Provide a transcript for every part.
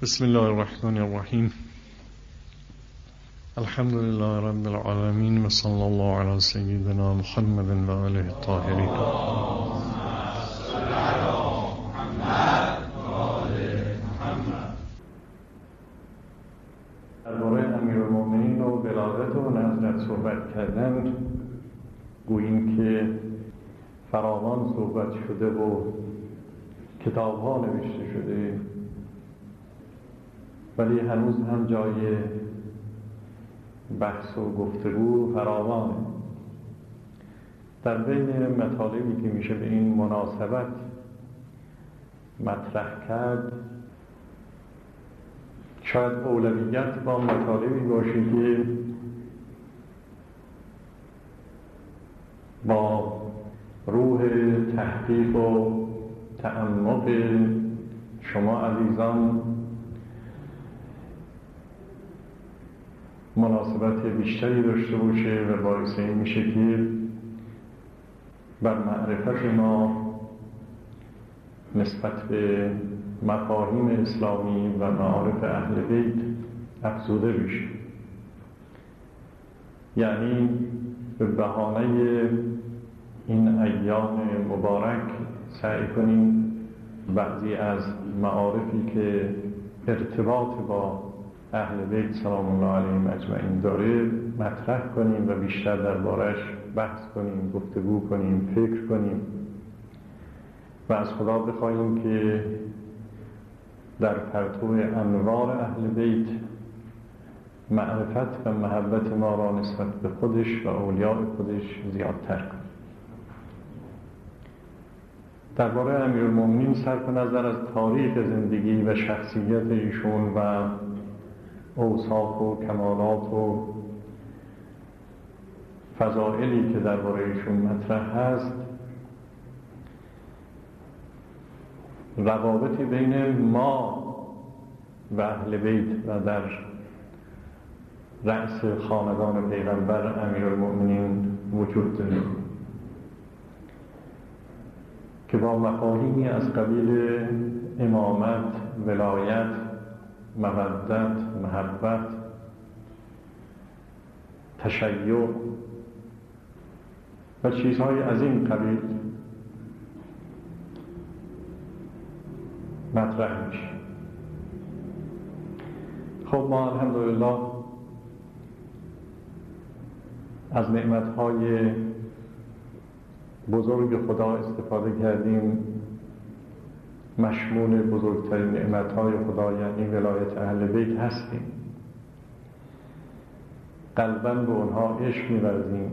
بسم الله الرحمن الرحیم. الحمد لله رب العالمین و صلی الله علی سیدنا محمد و آله الطاهرین. درباره امیرالمؤمنین و ولادت و حضرت صحبت کردن، گوییم که فراوان صحبت شده و کتاب‌ها نوشته شده، ولی هنوز هم جای بحث و گفتگو فراوانه. در بین مطالبی که میشه به این مناسبت مطرح کرد، شاید اولویت با مطالبی باشه که با روح تحقیق و تعمق شما عزیزان مناسبت بیشتری داشته باشه و باعث این میشه که بر معرفت ما نسبت به مفاهیم اسلامی و معارف اهل بیت افزوده بشه. یعنی به بهانه این ایام مبارک سعی کنیم بعضی از معارفی که ارتباط با اهل بیت سلام الله علیهم اجمعین داره مطرح کنیم و بیشتر دربارش بحث کنیم، گفتگو کنیم، فکر کنیم و از خدا بخواهیم که در پرتو انوار اهل بیت معرفت و محبت ما را نسبت به خودش و اولیاء خودش زیادتر کنیم. درباره امیرالمؤمنین صرف نظر از تاریخ زندگی و شخصیت ایشون و اوصاف و کمالات و فضائلی که درباره ایشون مطرح هست، روابطی بین ما و اهل بیت و در رأس خاندان پیغمبر امیرالمؤمنین وجود داره که با مفاهیمی از قبیل امامت، ولایت، مودت، محبت، تشیع و چیزهای از این قبیل مطرح میشه. خب ما الحمدلله از نعمتهای بزرگ خدا استفاده کردیم. مشمول بزرگترین نعمتهای خدا یعنی ولایت اهل بیت هستیم. قلباً به اونها عشق می‌ورزیم،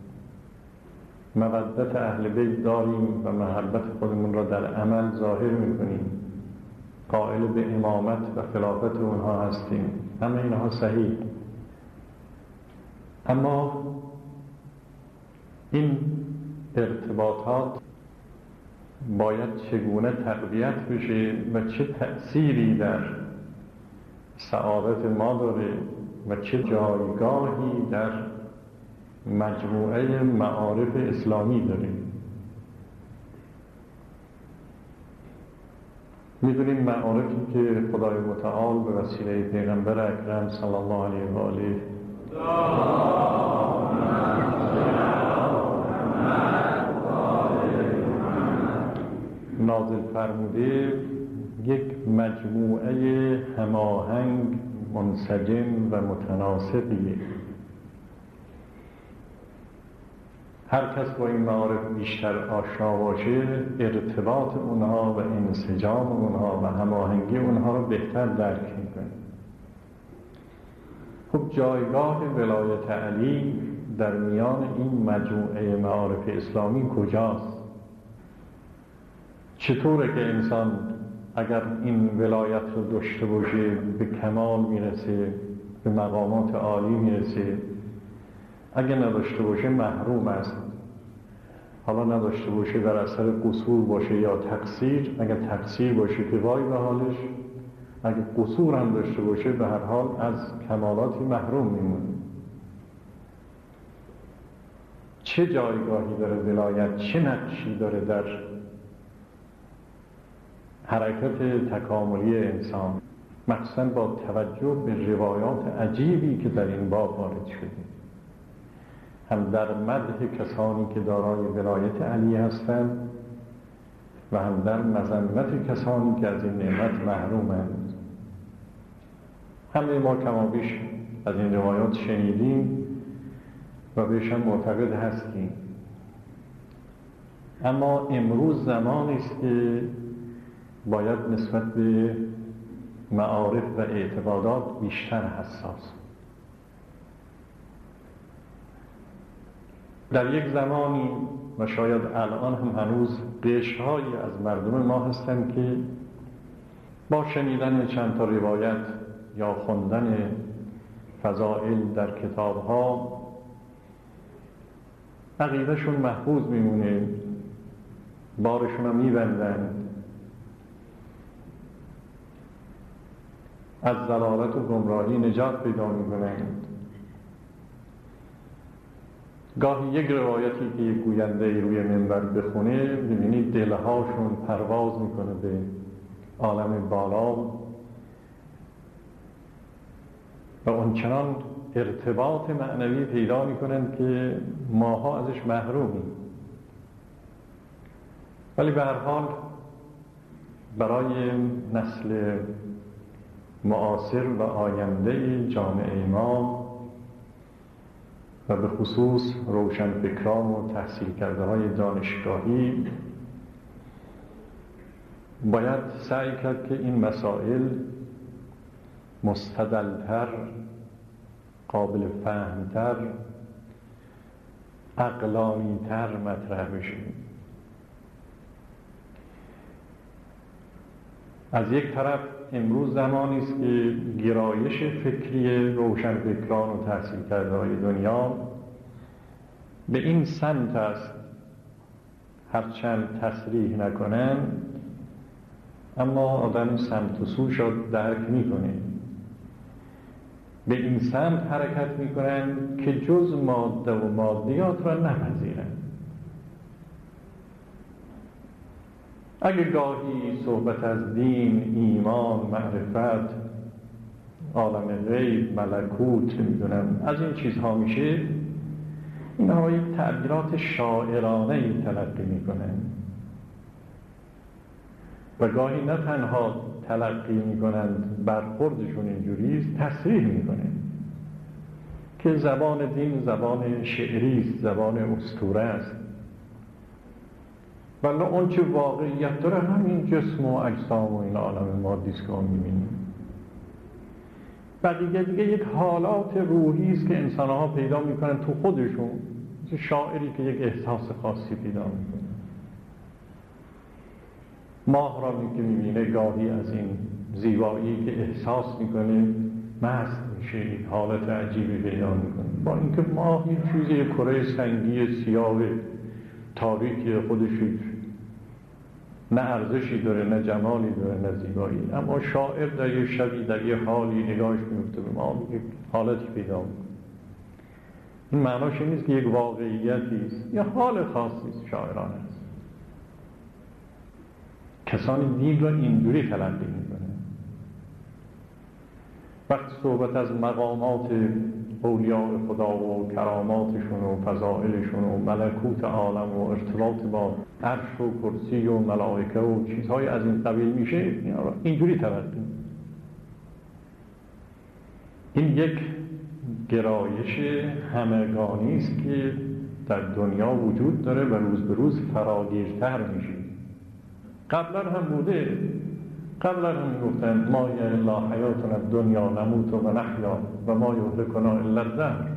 مودت اهل بیت داریم و محبت خودمون را در عمل ظاهر می‌کنیم. قائل به امامت و خلافت اونها هستیم. همه اینها صحیح، اما این ارتباطات باید چگونه تقویت بشه و چه تأثیری در سعادت ما داره و چه جایگاهی در مجموعه معارف اسلامی داره. می‌دونیم معارفی که خدای متعال به وسیله پیغمبر اکرم صلی الله علیه و آله نازل فرموده یک مجموعه هماهنگ، منسجم و متناسقیه. هر کس با این معارف بیشتر آشنا باشه، ارتباط اونها و انسجام اونها و هماهنگی اونها رو بهتر درک میکنه. خب جایگاه ولایت علی در میان این مجموعه معارف اسلامی کجاست؟ چطوره که انسان اگر این ولایت رو داشته باشه به کمال میرسه، به مقامات عالی میرسه؟ اگر نداشته باشه محروم است. حالا نداشته باشه در اثر قصور باشه یا تقصیر. اگر تقصیر باشه که وای به حالش، اگر قصور هم داشته باشه به هر حال از کمالاتی محروم میمونه. چه جایگاهی داره ولایت؟ چه نقشی داره در حرکت تکاملی انسان؟ مخصوصا با توجه به روایات عجیبی که در این باب وارد شده، هم در مدح کسانی که دارای ولایت علی هستند و هم در مذمت کسانی که از این نعمت محرومند. همه ما کمابیش از این روایات شنیدیم و بهش هم معتقد هستیم، اما امروز زمانی است که باید نسبت به معارف و اعتقادات بیشتر حساس. در یک زمانی و شاید الان هم هنوز قشرهایی از مردم ما هستند که با شنیدن چند تا روایت یا خوندن فضائل در کتاب‌ها عقیده‌شون محفوظ میمونه، بارشون رو میبندند، از ضلالت و گمراهی نجات پیدا میکنند. گاهی یک روایتی که یک گوینده روی منبر بخونه میبینید دلهاشون پرواز میکنه به عالم بالا و اونچنان ارتباط معنوی پیدا میکنند که ماها ازش محرومیم. ولی به هر حال برای نسل معاصر و آینده جامعه ما و به خصوص روشنفکران و تحصیل کرده های دانشگاهی باید سعی کرد که این مسائل مستدلتر، قابل فهمتر، عقلانیتر مطرح بشه. از یک طرف امروز زمانی است که گرایش فکری روشنفکران و تحصیل کرده های دنیا به این سمت است، هرچند تصریح نکنن اما آدم سمت و سوش را درک میکنه. به این سمت حرکت میکنن که جز ماده و مادیات را نپذیرن. اگه گاهی صحبت از دین، ایمان، معرفت، عالم غیب، ملکوت میدونم از این چیزها میشه، اینها یک تعبیرات شاعرانه‌ای تلقی میکنن و گاهی نه تنها تلقی میکنند، برخوردشون اینجوریست، تصریح میکنند که زبان دین زبان شعری است، زبان اسطوره است، ولی اون چه واقعیت داره همین جسم و اجسام و این عالم مادی است که ما می‌بینیم. و دیگه یک حالات روحی است که انسان‌ها پیدا می‌کنن تو خودشون، مثل شاعری که یک احساس خاصی پیدا می‌کنه. ماه را که می‌بینه گاهی از این زیبایی که احساس می‌کنه مست میشه، یک حالت عجیبی پیدا می‌کنه، با اینکه ماه یک چیزی کره سنگی سیاه تاریکی خودشی نه ارزشی داره، نه جمالی داره، نه زیبایی، اما شاعر در یه شبی در یه حالی نگاهش میفته به ما، یک حالتی پیدا میکنه. این معناش این نیست که یک واقعیتی است، یه حال خاصی است، شاعرانه است. کسانی دین را اینجوری تلقی میکنه. وقتی صحبت از مقامات اولیاء خدا و کراماتشون و فضائلشون و ملکوت عالم و ارتباط با عرش و کرسی و ملائکه و چیزهای از این قبیل میشه، اینجوری تلقی. این یک گرایش همگانی است که در دنیا وجود داره و روز به روز فراگیرتر میشه. قبلا هم بوده، قبلا هم گفتن ما الا حیاتنا الدنیا نموت و نحیا و ما یهلکنا الا الدهر.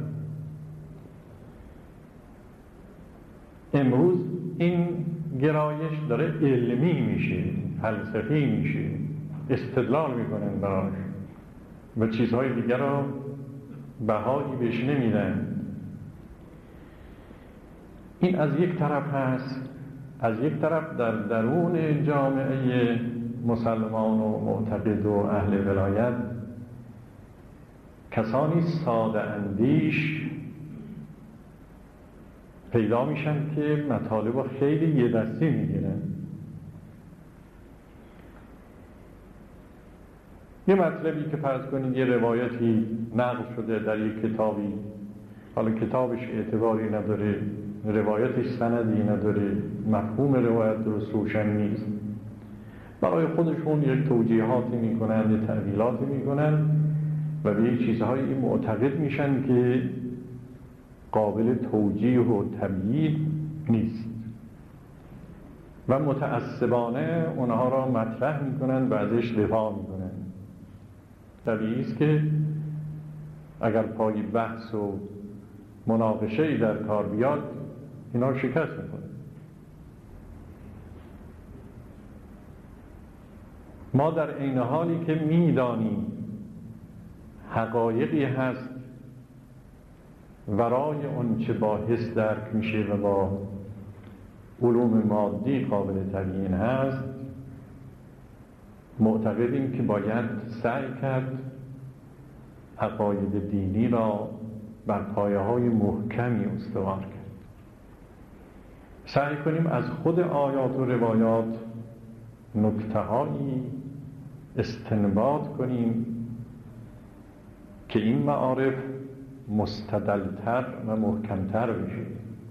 امروز این گرایش داره علمی میشه، فلسفی میشه، استدلال میکنن براش و چیزهای دیگر را بهایی بهش نمیدن. این از یک طرف هست. از یک طرف در درون جامعه مسلمان و معتقد و اهل ولایت کسانی ساده اندیش پیدا میشن که مطالب خیلی یه دستی میگیرن. یه مطلبی که فرض کنید یه روایتی نقل شده در یک کتابی، حالا کتابش اعتباری نداره، روایتش سندی نداره، مفهوم روایت درست روشن نیست، برای خودشون یک توجیهاتی میکنن، یک تعبیراتی میکنن و به یک چیزهایی معتقد میشن که قابل توجیه و تبیین نیست و متعصبانه اونها را مطرح میکنن و ازش دفاع میکنن. طبیعی است که اگر پای بحث و مناقشه‌ای در کار بیاد اینا شکست میکنه. ما در عین حالی که میدانیم حقایقی هست ورای اون چه با حس درک میشه و با علوم مادی قابل تبیین هست، معتقدیم که باید سعی کرد عقاید دینی را بر پایه‌های محکمی استوار کرد. سعی کنیم از خود آیات و روایات نکته‌هایی استنباط کنیم که این معارف مستدلتر و محکمتر بشه.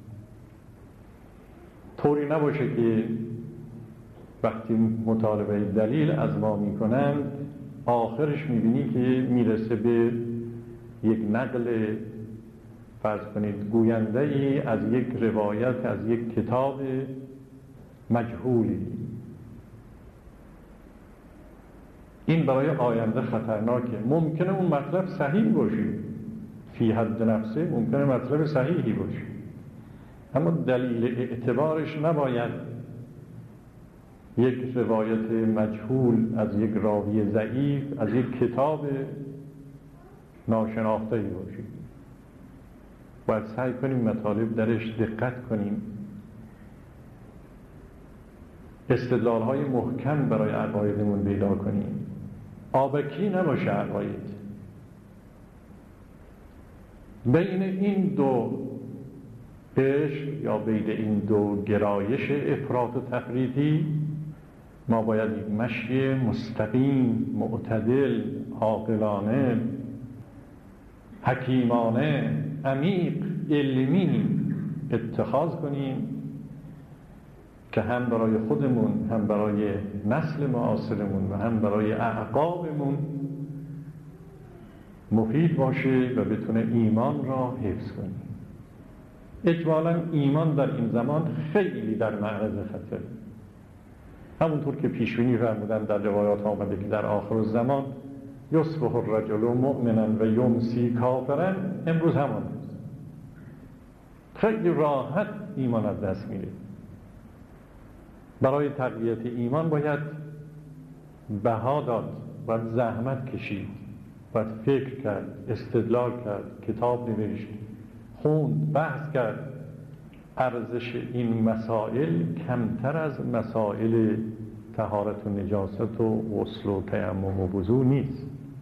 طوری نباشه که وقتی مطالبه دلیل از ما میکنند آخرش میبینی که میرسه به یک نقل فرض کنید گوینده ای از یک روایت از یک کتاب مجهولی. این برای آینده خطرناکه. ممکنه اون مطلب صحیح باشه، فی حد نفسه ممکنه مطلب صحیحی باشه، اما دلیل اعتبارش نباید یک روایت مجهول از یک راوی ضعیف از یک کتاب ناشناخته‌ای باشه. باید سعی کنیم مطالب درش دقت کنیم، استدلال‌های محکم برای عقایدمون پیدا کنیم، آبکی نباشه عقاید. بین این دو عشق یا بین این دو گرایش افراط و تفریطی ما باید یک مشی مستقیم، معتدل، عاقلانه، حکیمانه، عمیق، علمی اتخاذ کنیم که هم برای خودمون، هم برای نسل معاصرمون و هم برای اعقابمون مفید باشه و بتونه ایمان را حفظ کنیم. اجمالاً ایمان در این زمان خیلی در معرض خطر. همونطور که پیشبینی فرمودن در روایات آمده که در آخر الزمان یصبح الرجل مؤمنا و یمسی کافرا، امروز همان است. خیلی راحت ایمان از دست میره. برای تقویت ایمان باید بها داد، باید زحمت کشید، باید فکر کرد، استدلال کرد، کتاب نوشت، خوند، بحث کرد. ارزش این مسائل کمتر از مسائل طهارت و نجاست و غسل و تیمم و وضو نیست.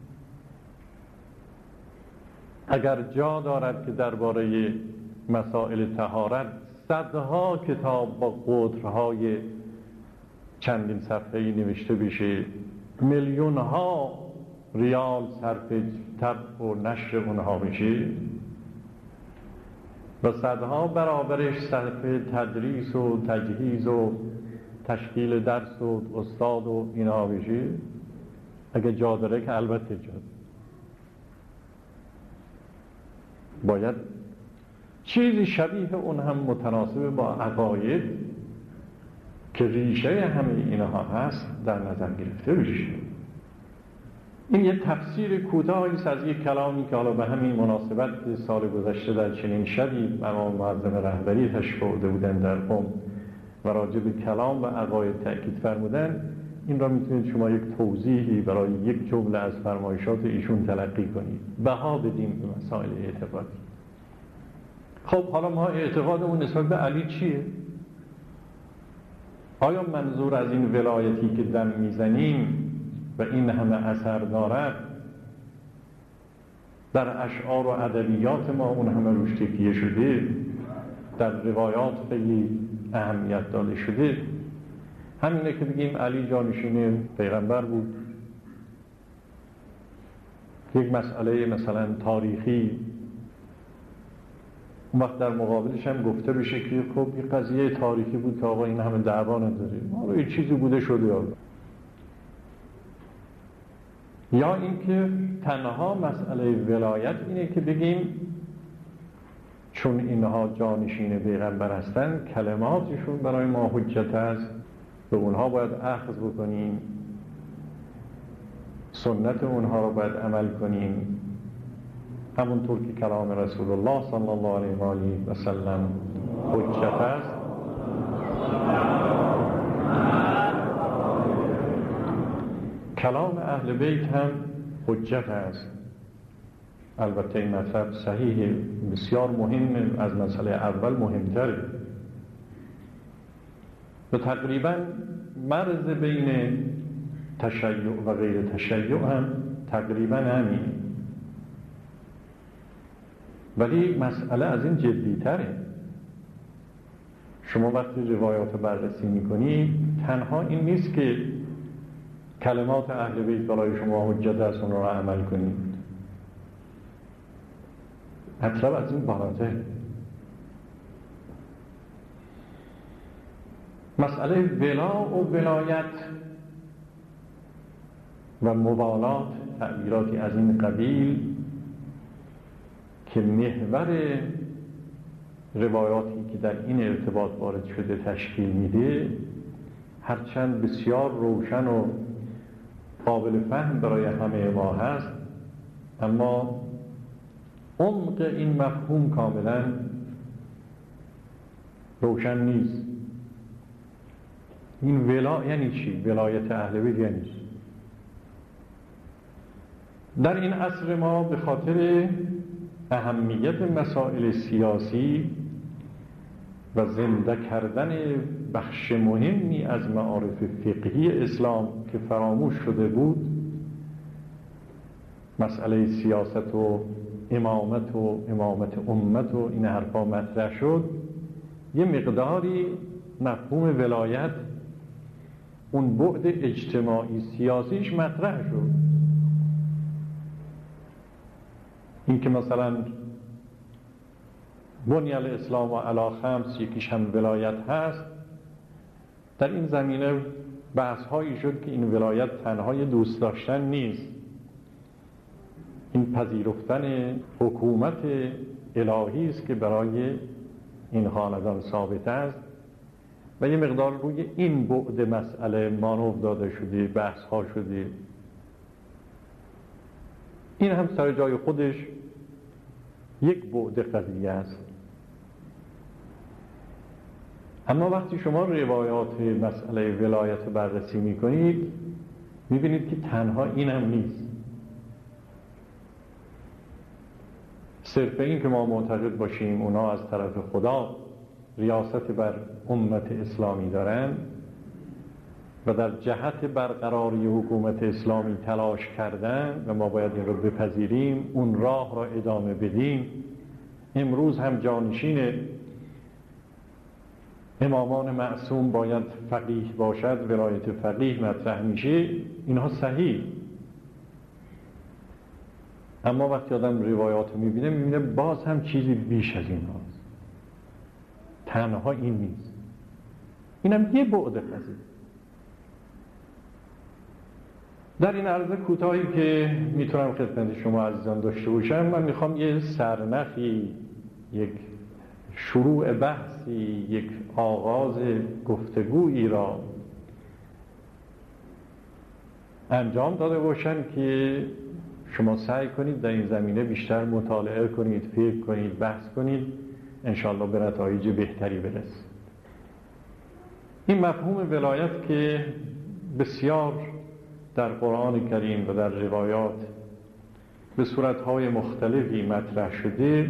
اگر جا دارد که درباره مسائل طهارت صدها کتاب با قطرهای چندین صفحه‌ای نوشته بشه، میلیون‌ها ریال صرف طبع و نشر اونها بشه و صدها برابرش صرف تدریس و تجهیز و تشکیل درس و استاد و اینا بشه، اگه جا داره که البته جا باید چیزی شبیه اون هم متناسب با عقاید که ریشه همه اینها هست در نظر گرفته بشه. این یه تفسیر کوتاهی است از یک کلامی که حالا به همین مناسبت سال گذشته در چنین شبی امام معظم رهبری تشریف آورده بودن در قم و راجع به کلام و عقاید تأکید فرمودن. این را میتونید شما یک توضیحی برای یک جمله از فرمایشات ایشون تلقی کنید، بها بدیم به مسائل اعتقادی. خب حالا ما اعتقادمون نسبت به علی چیه؟ آیا منظور از این ولایتی که دم میزنیم و این همه اثر دارد در اشعار و ادبیات ما اون همه روش تکیه شده، در روایات خیلی اهمیت داده شده، همینه که بگیم علی جانشین پیغمبر بود، یک مسئله مثلا تاریخی، اون وقت در مقابلش هم گفته بشه که خب این قضیه تاریخی بود که آقا این همه دعوا نداره، حالا یه چیزی بوده شده. یا اینکه تنها مسئله ولایت اینه که بگیم چون اینها جانشین پیغمبر هستن کلماتشون برای ما حجت است، به اونها باید اخذ بکنیم، سنت اونها رو باید عمل کنیم، همونطور که کلام رسول الله صلی الله علیه و آله و سلم حجت است. کلام اهل بیت هم حجت است. البته این مطلب صحیح، بسیار مهم، از مسئله اول مهمتره و تقریبا مرز بین تشیع و غیر تشیع هم تقریبا همین، ولی مسئله از این جدی‌تره. شما وقتی روایات بررسی می‌کنید تنها این نیست که کلمات اهل بیت برای شما حجت است، اون را عمل کنید. مطلب از این بالاتر. مسئله ولا و ولایت و موالات، تعبیراتی از این قبیل که محور روایاتی که در این ارتباط وارد شده تشکیل میده، هرچند بسیار روشن و قابل فهم برای همه ما هست، اما عمق این مفهوم کاملا روشن نیست. این ولا یعنی چی؟ ولایت اهل بیت یعنی چی؟ در این عصر ما به خاطر اهمیت مسائل سیاسی و زنده کردن بخش مهمی از معارف فقهی اسلام که فراموش شده بود، مسئله سیاست و امامت امت و این حرفا مطرح شد، یه مقداری مفهوم ولایت، اون بعد اجتماعی سیاسیش مطرح شد. این که مثلا بنی الاسلام و علی خمس، یکیش هم ولایت هست، در این زمینه بحث هایی شد که این ولایت تنها یه دوست داشتن نیست، این پذیرفتن حکومت الهی است که برای این خاندان ثابت است و یه مقدار روی این بعد مسئله مانور داده شده، بحث ها شده. این هم سر جای خودش یک بعد قضیه است. اما وقتی شما روایات مسئله ولایت بررسی میکنید میبینید که تنها این هم نیست. صرف این که ما معتقد باشیم اونا از طرف خدا ریاست بر امت اسلامی دارن و در جهت برقراری حکومت اسلامی تلاش کردن و ما باید این رو بپذیریم، اون راه را ادامه بدیم، امروز هم جانشین امامان معصوم باید فقیه باشد، ولایت فقیه مطرح میشه، اینها صحیح. اما وقتی آدم روایات میبینه میبینه باز هم چیزی بیش از این هاست، تنها این نیست. اینم یه بعد قضیه. در این عرض کوتاهی که میتونم خدمت شما عزیزان داشته باشم، من میخوام یه سرنخی، یک شروع بحثی، یک آغاز گفتگویی را انجام داده باشم که شما سعی کنید در این زمینه بیشتر مطالعه کنید، فکر کنید، بحث کنید، انشاءالله به نتایج بهتری برسید. این مفهوم ولایت که بسیار در قرآن کریم و در روایات به صورتهای مختلفی مطرح شده،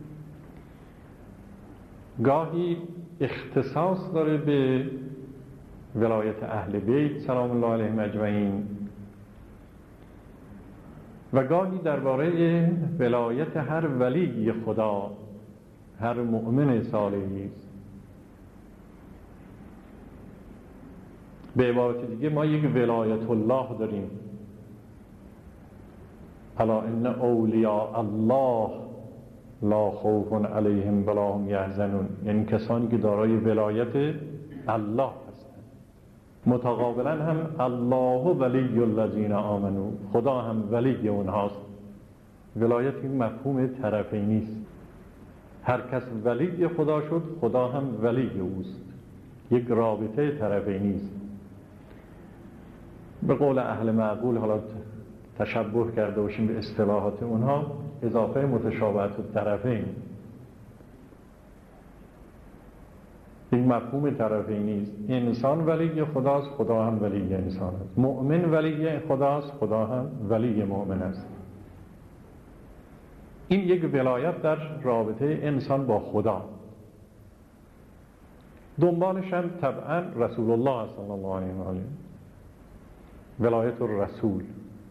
گاهی اختصاص داره به ولایت اهل بیت سلام الله علیهم اجمعین و گاهی درباره ولایت هر ولی خدا، هر مؤمن صالحی است. به عبارت دیگه ما یک ولایت الله داریم الا ان اولیاء الله لا خوف علیهم ولا هم یحزنون، یعنی کسانی که دارای ولایت الله هستند. متقابلا هم الله ولی الذین آمنوا، خدا هم ولی اونهاست. ولایت این مفهوم طرفینی است. هر کس ولی خدا شد، خدا هم ولی اوست. یک رابطه طرفینی است. به قول اهل معقول، حالا تشبه کرده باشیم به اصطلاحات اونها، اضافه متشابهت الطرفین. این مفهوم طرفینی است. انسان ولی خداست، خدا هم ولی انسان است. مؤمن ولی خداست، خدا هم ولی مؤمن است. این یک ولایت در رابطه انسان با خدا. دنبالش هم طبعا رسول الله صلی الله علیه و آله، ولایت الرسول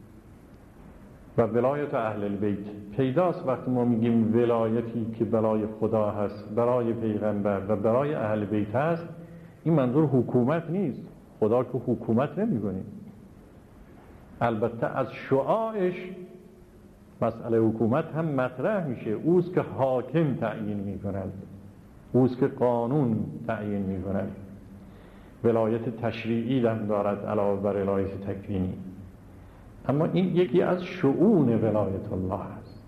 و ولایت اهل البیت. پیداست وقتی ما میگیم ولایتی که برای خدا هست، برای پیغمبر و برای اهل بیت هست، این منظور حکومت نیست. خدا که حکومت نمی‌کنه. البته از شعاعش مسئله حکومت هم مطرح میشه. اوست که حاکم تعیین می‌کند، اوست که قانون تعیین می‌کند. ولایت تشریعی هم دارد علاوه بر ولایت تکوینی. اما این یکی از شؤون ولایت الله است.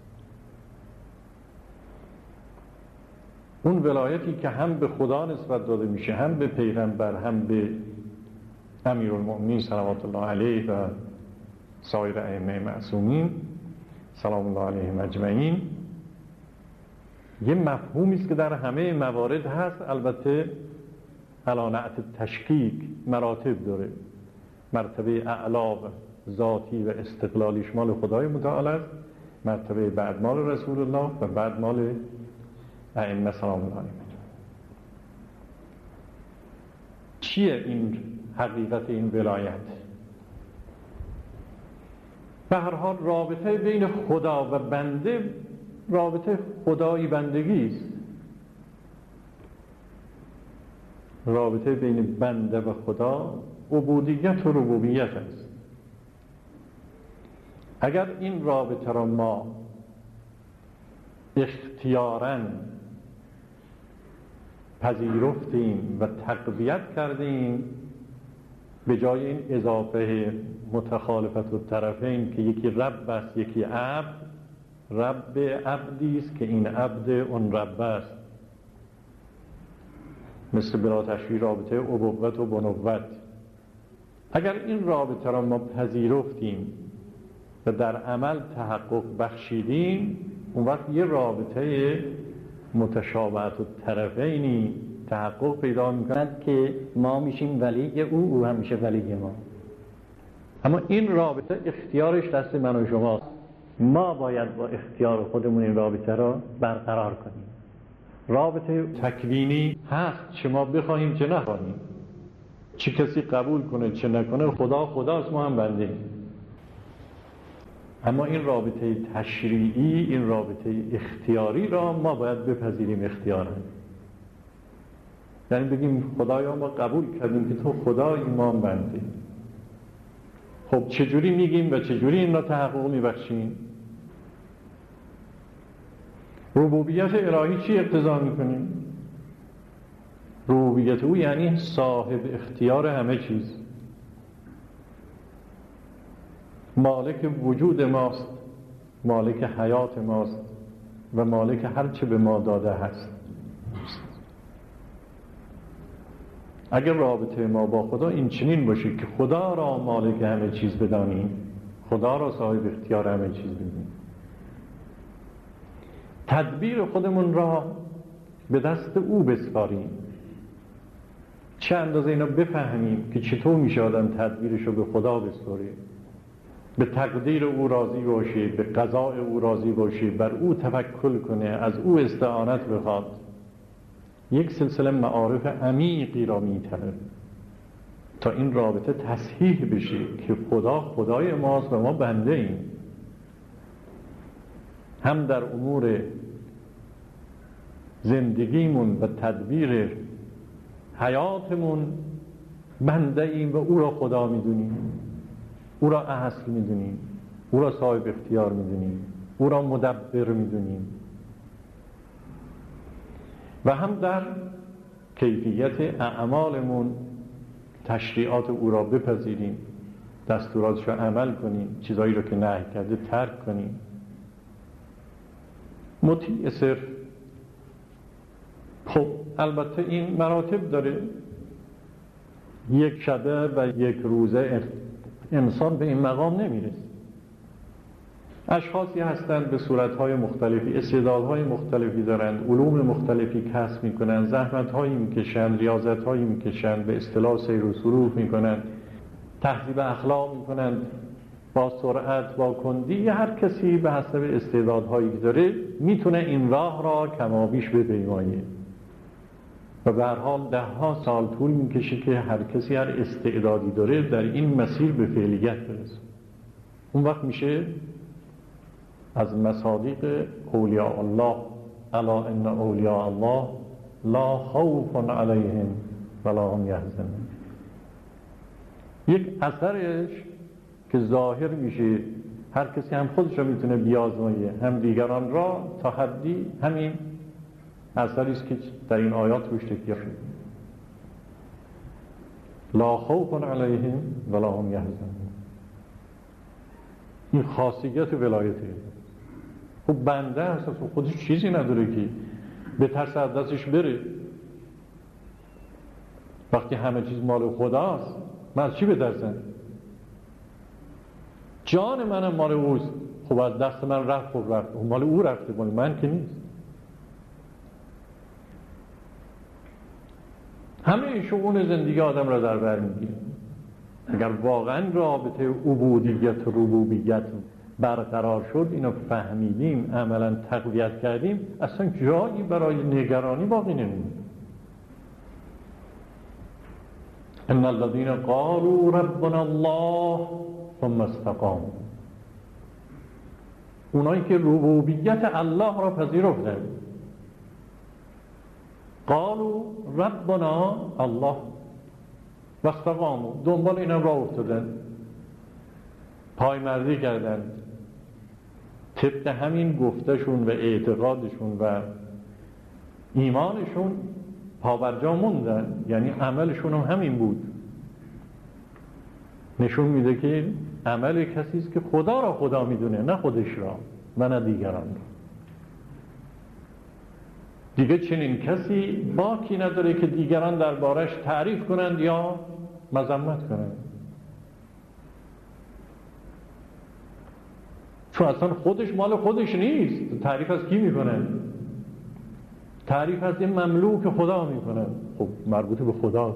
اون ولایتی که هم به خدا نسبت داده میشه، هم به پیغمبر، هم به امیرالمؤمنین صلوات الله علیه و سایر ائمه معصومین سلام الله علیهم اجمعین، یه مفهومی است که در همه موارد هست. البته علانعت تشکیک مراتب داره. مرتبه اعلا ذاتی و استقلالیش مال خدای متعال است، مرتبه بعد مال رسول الله و بعد مال ائمه سلام الله علیهم. چیه این حقیقت این ولایت؟ به هر حال رابطه بین خدا و بنده رابطه خدایی بندگی است. رابطه بین بنده و خدا عبودیت و ربوبیت است. اگر این رابطه را ما اختیاراً پذیرفتیم و تقویت کردیم، به جای این اضافه متخالفت الطرفین که یکی رب است یکی عبد، رب عبدی است که این عبد اون رب است، مثل بلا تشبیه رابطه ابوت و بنوت. اگر این رابطه را ما پذیرفتیم و در عمل تحقق بخشیدیم، اون وقت یه رابطه متشابهت الطرفینی تحقق پیدا میکند که ما میشیم ولی او هم میشه ولی ما. اما این رابطه اختیارش دست من و شماست. ما باید با اختیار خودمون این رابطه را برقرار کنیم. رابطه تکوینی هست، چه ما بخواهیم چه نخواهیم، چه کسی قبول کنه چه نکنه، خدا خداست، ما هم بنده. اما این رابطه تشریعی، این رابطه اختیاری را ما باید بپذیریم اختیارا. یعنی بگیم خدایا ما قبول کردیم که تو خدایی، ما هم بنده. خب چجوری میگیم و چجوری این را تحقق میبخشیم؟ ربوبیت الهی چی اقتضا میکنیم؟ ربوبیت او یعنی صاحب اختیار همه چیز، مالک وجود ماست، مالک حیات ماست و مالک هر چه به ما داده هست. اگر رابطه ما با خدا این چنین باشه که خدا را مالک همه چیز بدانیم، خدا را صاحب اختیار همه چیز بدونیم، تدبیر خودمون را به دست او بسپاریم، چه اندازه اینا بفهمیم که چطور میشه آدم تدبیرش رو به خدا بسپاره، به تقدیر او راضی باشه، به قضاء او راضی باشه، بر او توکل کنه، از او استعانت بخواد. یک سلسله معارف عمیقی را میطلبه تا این رابطه تصحیح بشه که خدا خدای ماست و ما بنده ایم. هم در امور زندگیمون و تدبیر حیاتمون بنده ایم و او را خدا میدونیم، او را اصل میدونیم. او را صاحب اختیار میدونیم، او را مدبر میدونیم و هم در کیفیت اعمالمون تشریعات او را بپذیریم، دستوراتش را عمل کنیم، چیزایی را که نهی کرده ترک کنیم. مطیع صرف. خب البته این مراتب داره. یک شبه و یک روزه انسان به این مقام نمیرسه. اشخاصی هستند به صورتهای مختلفی، استعدادهای مختلفی دارند، علوم مختلفی کسب میکنند، زحمتهایی میکشند، ریاضتهایی میکشند، به اصطلاح سیر و سلوک میکنند، تهذیب اخلاق میکنند، با سرعت، با کندی. هر کسی به حسب استعدادهایی که داره میتونه این راه را کمابیش بپیمایه و به هر حال 10 سال طول میکشه که هر کسی هر استعدادی داره در این مسیر به فعلیت برسه. اون وقت میشه از مصادیق اولیاء الله: الا ان اولیاء الله لا خوف علیهم ولا هم یحزنون. یک اثرش که ظاهر میشه، هر کسی هم خودش را میتونه بیازمایه هم دیگران را، تا حدی همین اثری است که در این آیات روش تکیه شده: لا خوف علیهم ولا هم یحزنون. این خاصیت ولایته. خب بنده اساس خودش چیزی نداره که به ترس از دستش بره. وقتی همه چیز مال خداست من از چی بترسم؟ جان منم مال اوست. خب از دست من رفت، خب رفت، مال او رفته، مال من که نیست. همه شؤون زندگی آدم را در بر میگیره. اگر واقعا رابطه عبودیت و ربوبیت برقرار شد، اینو فهمیدیم، عملا تقویت کردیم، اصلا جایی برای نگرانی باقی نمیمونه. ان الذين قالوا ربنا الله ثم استقاموا. اونایی که ربوبیت الله را پذیرفتند، قالوا ربنا الله و استقاموا، دنبال اینا راه افتادن، پایمردی کردند، طبق همین گفتشون و اعتقادشون و ایمانشون پابرجا موندن. یعنی عملشون هم همین بود. نشون میده که عمل کسی است که خدا را خدا میدونه، نه خودش را و نه دیگران را. دیگه چنین کسی باکی نداره که دیگران دربارش تعریف کنند یا مذمت کنند، چون اصلا خودش مال خودش نیست. تعریف از کی میکنه؟ تعریف از این مملوک خدا میکنه. خب مربوط به خداست.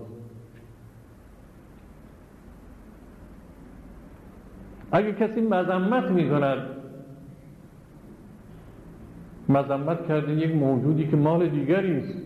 اگه کسی مذمت میکند، مذمت کرده یک موجودی که مال دیگری است.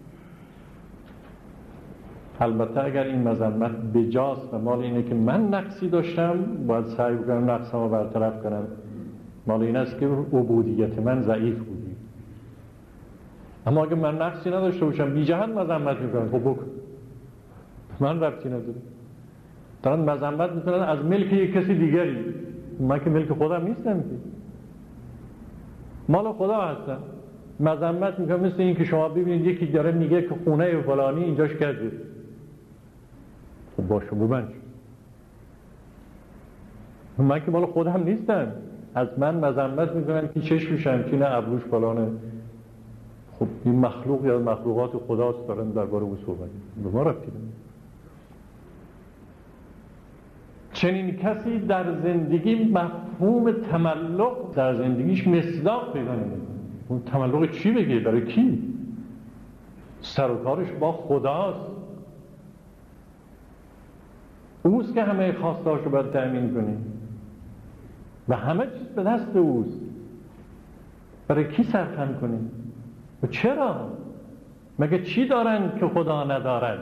البته اگر این مذمت بجاست و مال اینه که من نقصی داشتم، باید سعی بکنم نقصمو برطرف کنم. مال این است که عبودیت من ضعیف بودی. اما اگر من نقصی نداشته باشم، بی جهت مذمت میکنم، خب بکن، من ربطی نداره. دارن مذمت میکنن از ملک یک کسی دیگری. من که ملک خودم نیستم، که مال خدا هستم. مذمت میکنم مثل این که شما ببینید یکی داره میگه که خونه فلانی اینجاش کرده. خب باشه، من که مال خودم نیستم. از من مذمت میکنن که چشمشم که نه ابروش فلانه. خب این مخلوق یا مخلوقات خداست، دارن درباره او صحبت. به ما ربطی نداره. چنین کسی در زندگی مفهوم تملق در زندگیش مصداق پیدا نمی‌کنه. اون تملق چی بگه؟ برای کی؟ سر و کارش با خداست. اوست که همه خواسته‌هاشو باید تأمین کنه و همه چیز به دست اوست. برای کی سرخم کنه؟ و چرا؟ مگه چی دارن که خدا ندارد؟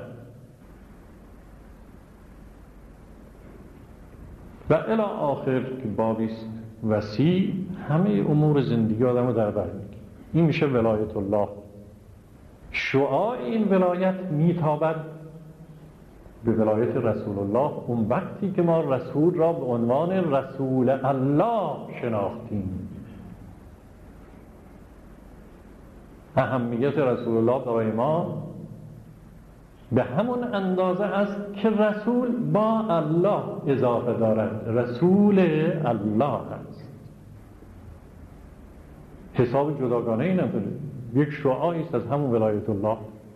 و الی آخر که بابیست وسیع، همه امور زندگی آدم رو در بر میگیره. این میشه ولایت الله. شعاع این ولایت میتابد به ولایت رسول الله اون وقتی که ما رسول را به عنوان رسول الله شناختیم. اهمیت رسول الله برای ما به همون اندازه است که رسول با الله اضافه دارد، رسول الله است. حساب جداگانه ای نداره، یک شعاعی است از همون ولایت الله.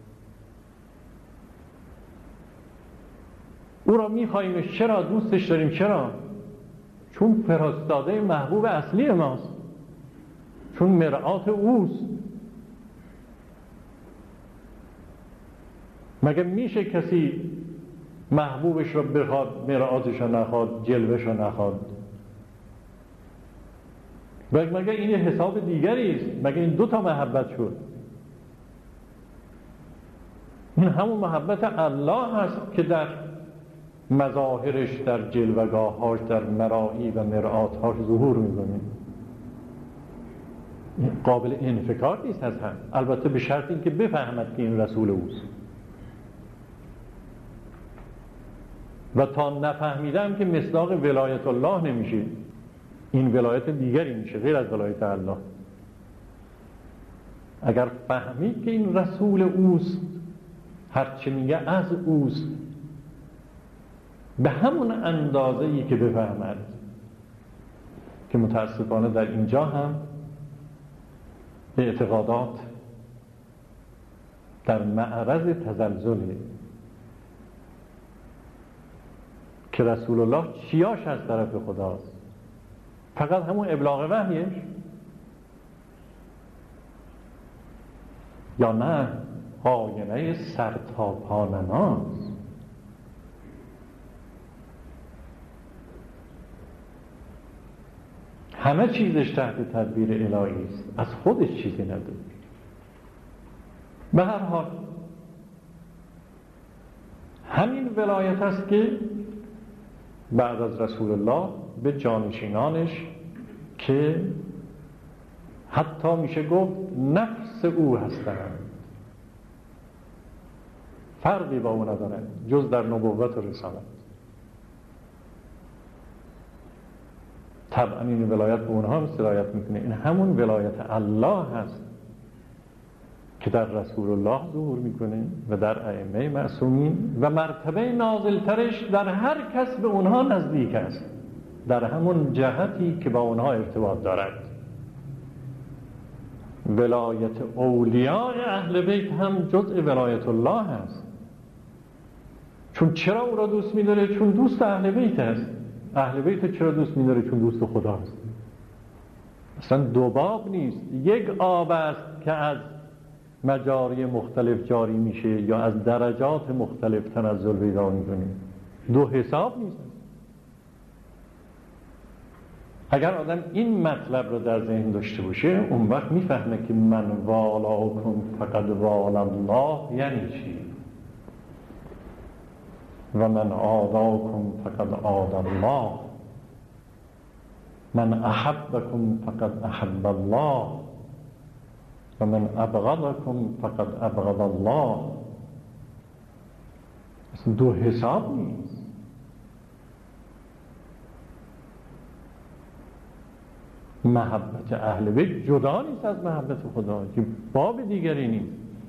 او را می‌خواییم. چرا دوستش داریم؟ چرا؟ چون فرستاده محبوب اصلی ماست، چون مرآت اوست. مگه میشه کسی محبوبش را بخواد مرآتش را نخواد، جلوش را نخواد؟ مگه این حساب دیگری است؟ مگه این دو تا محبت شد؟ این همون محبت الله هست که در مظاهرش، در جلوگاهاش، در مرایی و مرآتهاش ظهور می‌کنه. قابل انفکار نیست از هم، البته به شرط اینکه بفهمد که این رسول اوست. و تا نفهمیدم که مصداق ولایت الله نمیشه، این ولایت دیگری میشه غیر از ولایت الله. اگر فهمید که این رسول اوست، هرچه میگه از اوست، به همون اندازه‌ای که بفهمد، که متاسفانه در اینجا هم اعتقادات در معرض تزلزله، که رسول الله چیاش از طرف خداست؟ فقط همون ابلاغ وحیش؟ یا نه آینه سرتاپانناست؟ همه چیزش تحت تدبیر الهی است، از خودش چیزی نداره. به هر حال همین ولایت است که بعد از رسول الله به جانشینانش که حتی میشه گفت نفس او هستند، فرقی با او ندارند جز در نبوت و رسالت. طبعا این ولایت به اونها هم سرایت میکنه. این همون ولایت الله هست که در رسول الله ظهور میکنه و در ائمه معصومین، و مرتبه نازلترش در هر کس به اونها نزدیک است، در همون جهتی که با اونها ارتباط دارد. ولایت اولیاء اهل بیت هم جزء ولایت الله هست. چون چرا او را دوست می‌داره؟ چون دوست اهل بیت است. اهل بیت چرا دوست می‌داره؟ چون دوست خدا است. اصلا دو باب نیست، یک آب است که از مجاری مختلف جاری میشه یا از درجات مختلف تنزل پیدا می‌کنه. دو حساب نیست. اگر آدم این مطلب رو در ذهن داشته باشه، اون وقت میفهمه که من والاکم فقد والا الله یعنی چی، و من عاداکم فقد عاد الله، من احبکم فقد احب الله، و من ابغضکم فقد ابغض الله. اصلا دو حساب نیست. محبت اهل بیت جدا نیست از محبت خدا، که باب دیگری نیست.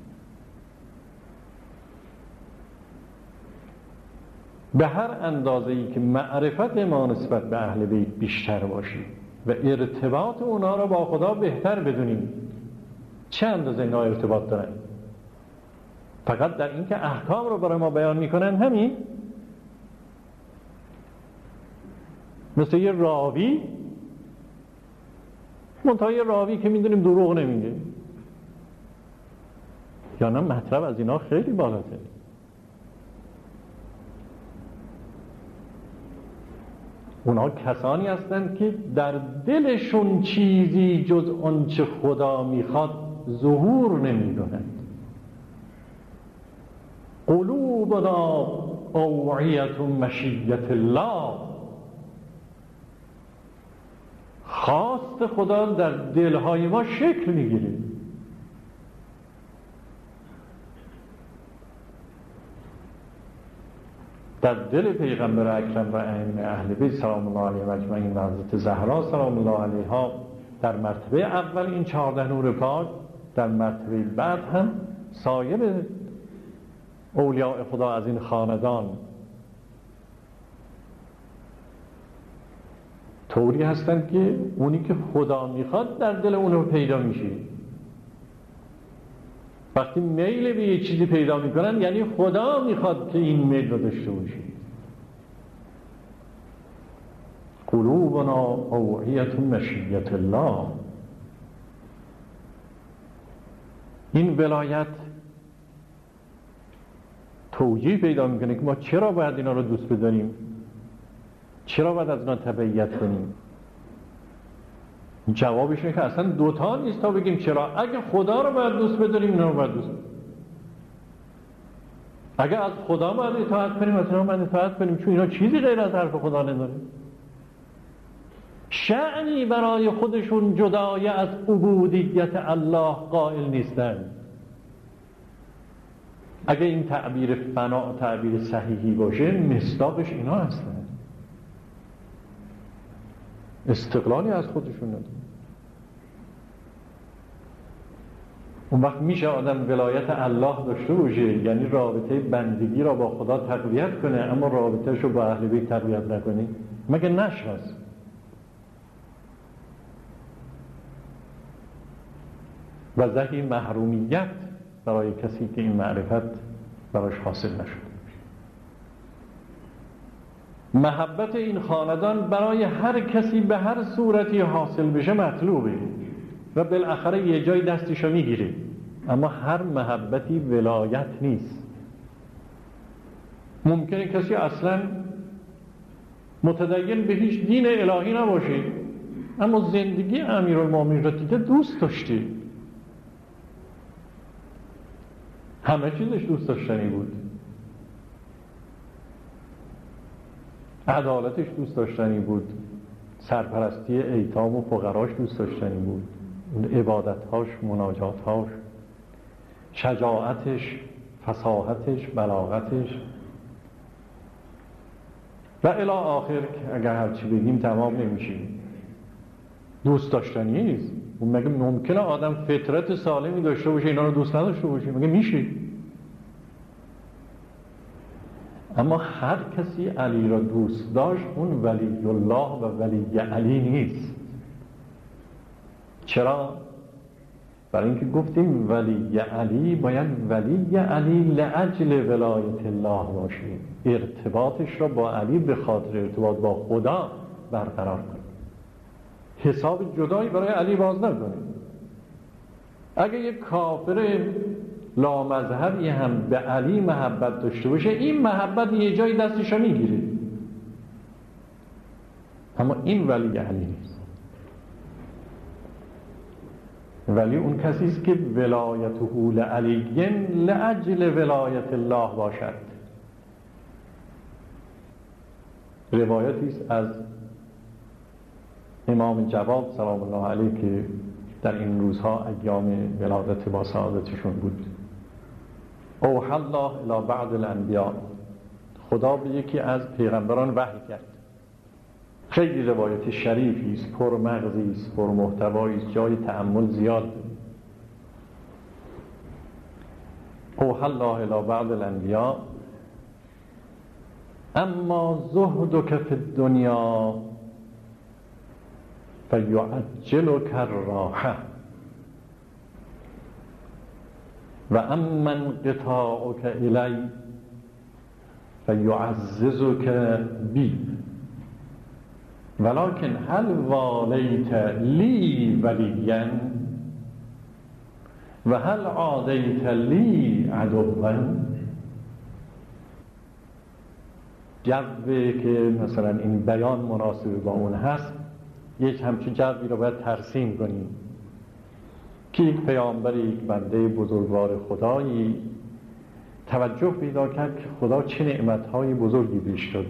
به هر اندازه‌ای که معرفت ما نسبت به اهل بیت بیشتر باشه و ارتباط اونا را با خدا بهتر بدونیم، چه اندازه اینا ارتباط دارن؟ فقط در این که احکام رو برای ما بیان میکنن، همین؟ مثل یه راوی، منتها یه راوی که میدونیم دروغ نمیگه، یا نه مطلب از اینا خیلی بالاتره. اونا کسانی هستند که در دلشون چیزی جز آنچه خدا میخواد ظهور نمیدونند. قلوبنا اوعیت مشیت الله، خواست خدا در دلهای ما شکل میگیره. در دل پیغمبر اکرم و ائمه اهل بیت سلام الله علیهم اجمعین و حضرت زهرا سلام الله علیها در مرتبه اول این 14 نور پاک، در مرتبه بعد هم سایر اولیاء خدا از این خاندان طوری هستند که اونی که خدا میخواد در دل اونو پیدا میشه. وقتی میل به یه چیزی پیدا میکنن یعنی خدا میخواد که این میل رو داشته باشه. قلوبنا اوعیة مشیة الله. این ولایت توجیه پیدا میکنه که ما چرا باید اینا رو دوست بداریم، چرا باید از اینا تبعیت کنیم. جوابش اینه که اصلا دوتا نیست تا بگیم چرا. اگه خدا رو باید دوست بداریم اینا رو باید دوست بداریم. اگه از خدا باید اطاعت کنیم از اینا باید اطاعت کنیم، چون اینا چیزی غیر از حرف خدا نداره. شأنی برای خودشون جدای از عبودیت الله قائل نیستن. اگه این تعبیر فنا تعبیر صحیحی باشه مصداقش اینا هستن. استقلالی از خودشون نداره. اون وقت میشه آدم ولایت الله داشته باشه، یعنی رابطه بندگی را با خدا تقویت کنه اما رابطهش رو با اهل بیت تقویت نکنه؟ مگه نشه هست؟ و زهی محرومیت برای کسی که این معرفت براش حاصل نشده. محبت این خاندان برای هر کسی به هر صورتی حاصل بشه مطلوبه و بالاخره یه جای دستشو میگیره، اما هر محبتی ولایت نیست. ممکنه کسی اصلا متدین به هیچ دین الهی نباشه اما زندگی امیرالمومنین را دیده دوست داشته، همه چیزش دوست داشتنی بود، عدالتش دوست داشتنی بود، سرپرستی ایتام و فقراش دوست داشتنی بود، عبادتهاش، مناجاتهاش، شجاعتش، فصاحتش، بلاغتش و الی آخر که اگر هرچی بگیم تمام نمیشه. دوست داشتنی نیست. مگه ممکنه آدم فطرت سالمی داشته باشه اینا رو دوست نداشته باشه؟ مگه میشه؟ اما هر کسی علی را دوست داشت اون ولی الله و ولی علی نیست. چرا؟ برای اینکه گفتیم ولی علی باید ولی علی لاجل ولایت الله باشه، ارتباطش را با علی به خاطر ارتباط با خدا برقرار کنه، حساب جدایی برای علی باز نکنه. اگه یک کافر لامذهبی هم به علی محبت داشته باشه این محبت یه جایی دستشو میگیره، اما این ولی علی نیست. ولی اون کسی است که ولایته لعلی لاجل ولایت الله باشد. روایتی است از امام جواد سلام الله علیه که در این روزها ایام ولادت با سعادتشون بود. اوحی الله الی بعض الانبیاء، خدا به یکی از پیغمبران وحی کرد. خیلی روایت شریفی است، پر مغزی است، پر محتوایی است، جای تأمل زیاد. اوحی الله الی بعض الانبیاء اما زهدک فی الدنیا فیعجلک الراحه و اما انقطاعک الی فیعززک بی ولکن هل والیت لی ولیا و هل عادیت لی عدوا. جوی که مثلا این بیان مناسب با اون هست، یک همچین جوی رو باید ترسیم کنیم که یک پیامبری، یک بنده بزرگوار خدایی توجه پیدا کرد که خدا چه نعمتهای بزرگی بهش داده.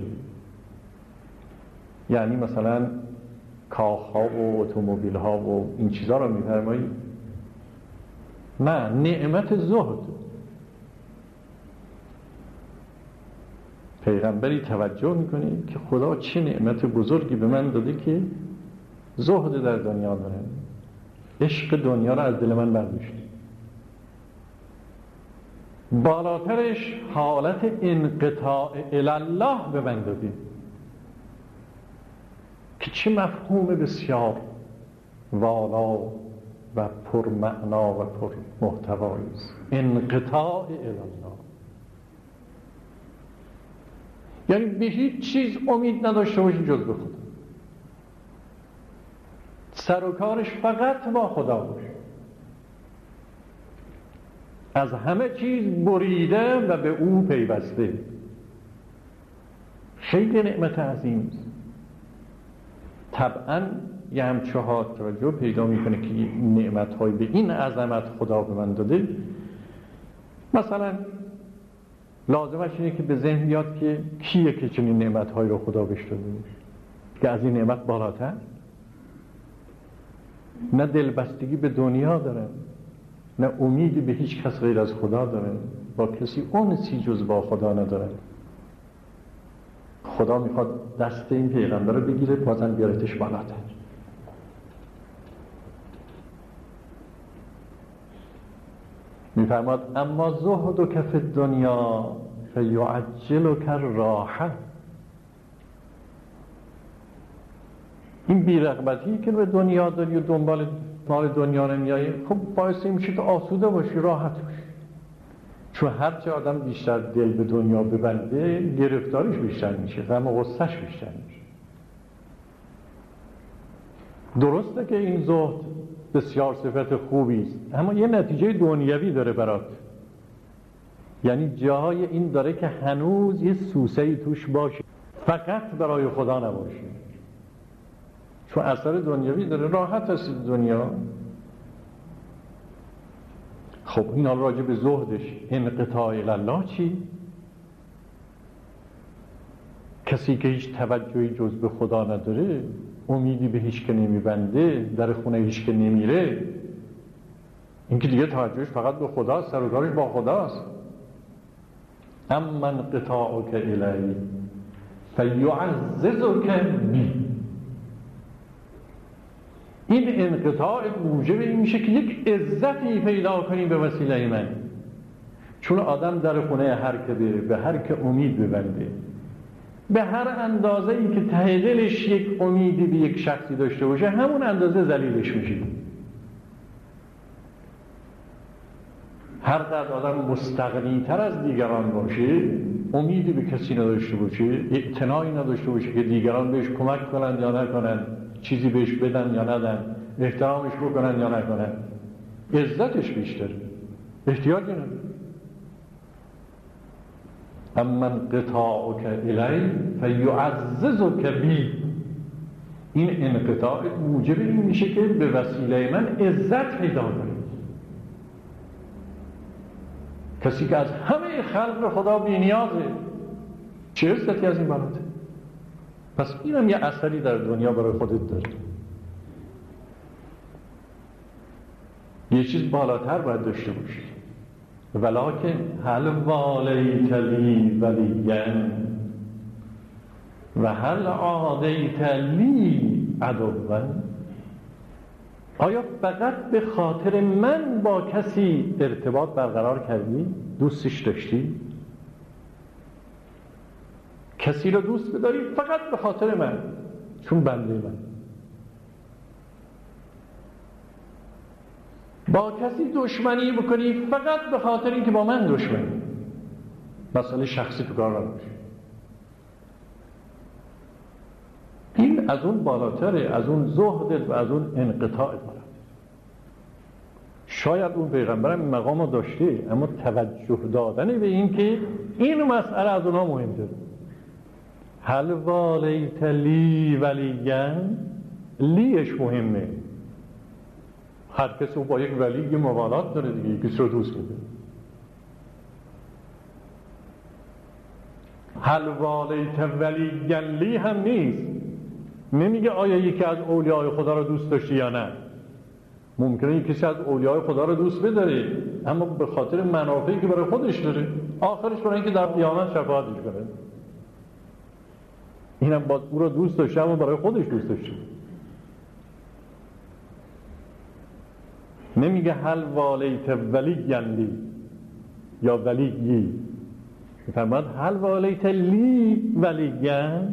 یعنی مثلا کاخها و اتومبیل ها و این چیزها رو میفرمایی؟ نه، نعمت زهد. پیغمبری توجه میکنه که خدا چه نعمت بزرگی به من داده که زهد در دنیا داره، عشق دنیا رو از دل من برداشته. بالاترش حالت انقطاع الله به من داده که چه مفهوم بسیار والا و پرمعنا و پرمحتوایی است. انقطاع الله، یعنی به هیچ چیز امید نداشته باشی جز به خدا، سر و کارش فقط با خدا باشه، از همه چیز بریده و به او پیوسته. خیلی نعمت عظیم است. طبعا یه همچه ها توجه پیدا میکنه که نعمت‌های به این عظمت خدا به من داده. مثلا لازمش اینه که به ذهن بیاد که کیه که چنین نعمت‌هایی رو خدا بهش داده که از این نعمت بالاتر؟ نه دلبستگی به دنیا داره، نه امیدی به هیچ کس غیر از خدا داره، با کسی انسی جز با خدا نداره. خدا میخواد دست این پیغمبر رو بگیره، بازم بیارتش بالاتر. میفرماد اما زهدک فی الدنیا فیعجلک الراحه. این بی‌رغبتی که به دنیا داری و دنبال مال دنیا نمیایی، خب باعث میشه که آسوده باشی، راحت باشی. چون هرچه آدم بیشتر دل به دنیا ببنده گرفتاریش بیشتر میشه، غم و غصه‌اش بیشتر میشه. درسته که این زهد بسیار صفت خوبی است، اما یه نتیجه دنیوی داره برات. یعنی جای این داره که هنوز یه سوسه‌ای توش باشه، فقط برای خدا نباشه. چون اثر دنیوی داره، راحت هستی دنیا. خب این حال راجع به زهدش، انقطاع الله چی؟ کسی که هیچ توجهی جز به خدا نداره، امیدی به هیچ که نمیبنده، در خونه هیچ که نمیره، این که دیگه توجهش فقط به خداست، سر و کارش با خداست. اما انقطاعک الی فیعززک بی. این انقطاع موجب این میشه که یک عزتی پیدا کنی به وسیله من. چون آدم در خونه هر که بره، به هر که امید ببنده، به هر اندازه ای که ته دلش یک امیدی به یک شخصی داشته باشه، همون اندازه ذلیلش میشه. هر قدر آدم مستغنی تر از دیگران باشه، امیدی به کسی نداشته باشه، اعتنایی نداشته باشه که دیگران بهش کمک کنن یا نکنن، چیزی بهش بدن یا ندن، احترامش بکنن یا نکنن، عزتش بیشتر، احتیاجی نداره. اما انقطاعک الی فیعززک بی. این انقطاع موجب این میشه که به وسیله من عزت پیدا کنی. کسی که از همه خلق خدا بی نیازه، چه عزتی از این بالاتر؟ پس اینم یه اثری در دنیا برای خودت داره. یه چیز بالاتر باید داشته باشی. ولکن هل والیت لی ولیًا و هل عادیت لی عدواً. آیا فقط به خاطر من با کسی ارتباط برقرار کردی؟ دوستش داشتی؟ کسی رو دوست بداری فقط به خاطر من، چون بنده من. با کسی دشمنی بکنی فقط به خاطر اینکه با من دشمنی، مسئله شخصی تو کار نباشه. این از اون بالاتره، از اون زهدت و از اون انقطاعت بالاتر. شاید اون پیغمبرم این مقام رو داشته، اما توجه دادن به این که این مسئله از اونها مهمتره. هل والیت لی ولیًا، لیش مهمه. هر کسی با یک ولی یه موالات داره دیگه، یکی رو دوست میده. هل والیت ولیًا لی هم نیست، نمیگه آیا یکی از اولیای خدا رو دوست داشتی یا نه. ممکنه کسی از اولیای خدا رو دوست بداره، اما به خاطر منافعی که برای خودش داره، آخرش برای اینکه در قیامت شفاعتش کنه. اینم باز او را دوست داشته اما برای خودش دوست داشته. نمیگه هل والیت ولیی یا ولیی، میفرماد هل والیت لی ولیی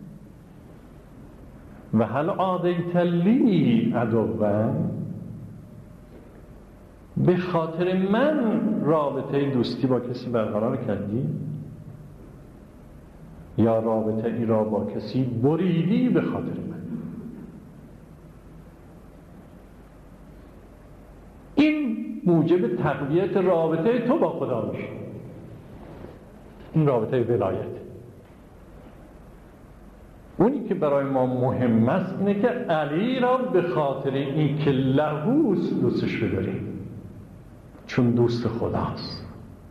و هل عادیت لی عدوا. به خاطر من رابطه دوستی با کسی برقرار کردی یا رابطه ای را با کسی بریدی به خاطر من. این موجب تقویت رابطه تو با خدا میشه. این رابطه ولایت. اونی که برای ما مهم است اینه که علی را به خاطر این که لهوست دوستش بداریم، چون دوست خداست.